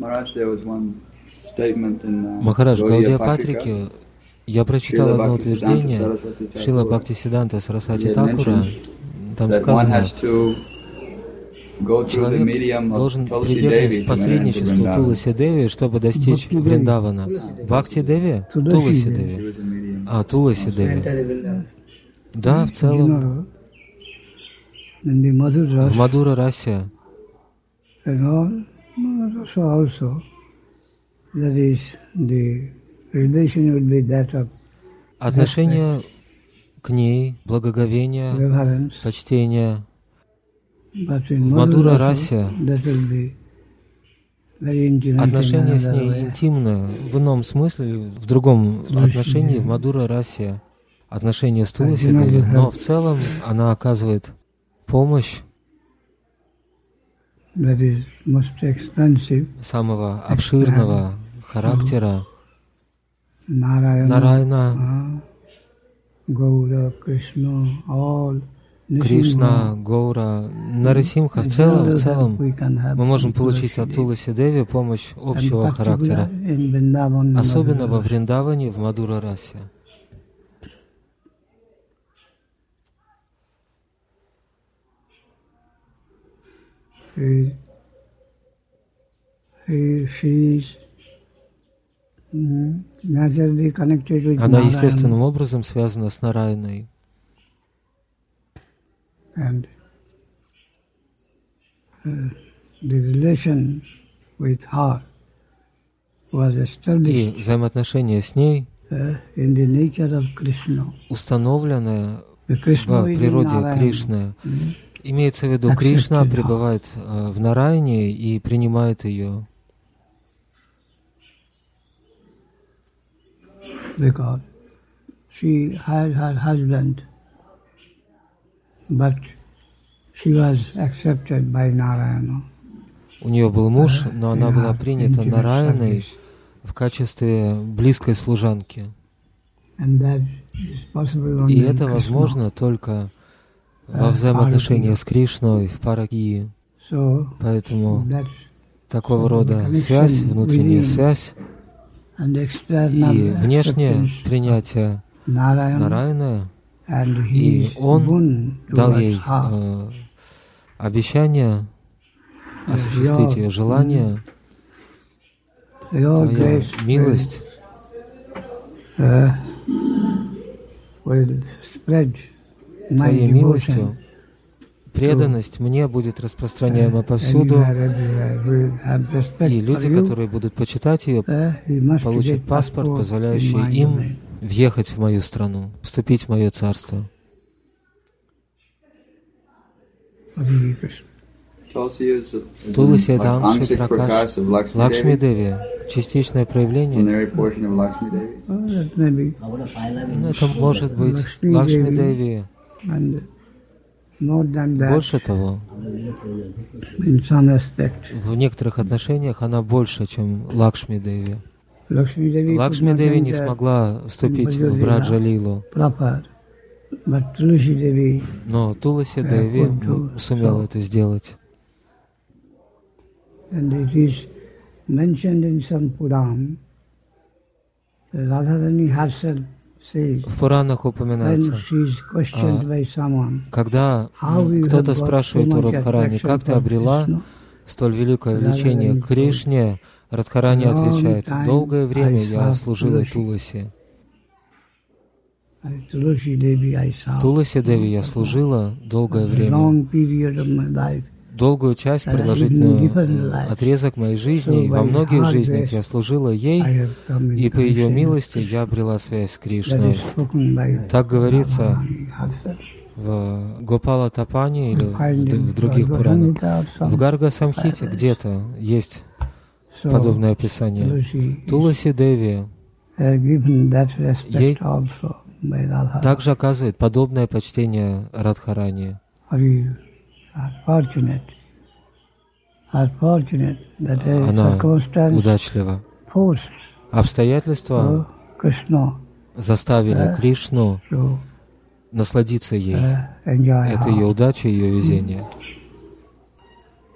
Махарадж, в Гаудия Патрике я прочитал одно утверждение Шрила Бхактисиддханта Сарасвати Такура. Там сказано, человек должен прибегнуть к посредничеству Туласи Деви, чтобы достичь Вриндавана. Бхакти Деви? Туласи Деви. Туласи Деви. Да, в целом, в Мадура Расе отношение к ней, благоговение, почтение. В Мадура Расе отношение с ней интимное, в ином смысле, в другом отношении, в Мадура Расе отношение с Туласи Деви, но в целом она оказывает помощь самого обширного характера Нараяна, Кришна, Гаура, Нарасимха. В целом мы можем получить от Туласи Деви помощь общего характера, особенно во Вриндаване, в Мадура Расе. Она естественным образом связана с Нараяной. И взаимоотношения с ней установлены в природе Кришны. Имеется в виду, Кришна пребывает в Нараяне и принимает ее. Because she had her husband, but she was accepted by Narayana. У нее был муж, но она была принята Нараяной в качестве близкой служанки. И это возможно только во взаимоотношении с Кришной, в паракии. Поэтому такого рода связь, внутренняя связь и внешнее принятие Нараяны, и он дал ей обещание осуществить ее желание. Твоя милость Твоей милостью преданность мне будет распространяема повсюду, и люди, которые будут почитать ее, получат паспорт, позволяющий им въехать в мою страну, вступить в мое царство. Туласи — это Амши Пракаш Лакшми Деви, частичное проявление. Это может быть Лакшми Деви. Больше того, в некоторых отношениях она больше, чем Лакшми Деви. Лакшми Деви не смогла вступить в Браджа-лилу, но Туласи Деви сумела это сделать. В Пуранах упоминается, когда кто-то спрашивает у Радхарани, как ты обрела столь великое влечение к Кришне, Радхарани отвечает, долгое время я служила Туласи. Туласи Деви я служила долгое время, долгую часть, продолжительную отрезок моей жизни, и во многих жизнях я служила ей, и по ее милости я обрела связь с Кришной. Так говорится в Гопала Тапане или в других Пуранах. В Гарга Самхите где-то есть подобное описание. Туласи Деви ей также оказывает подобное почтение Радхарани. Она удачлива. Обстоятельства заставили Кришну насладиться ей. Это ее удача, ее везение.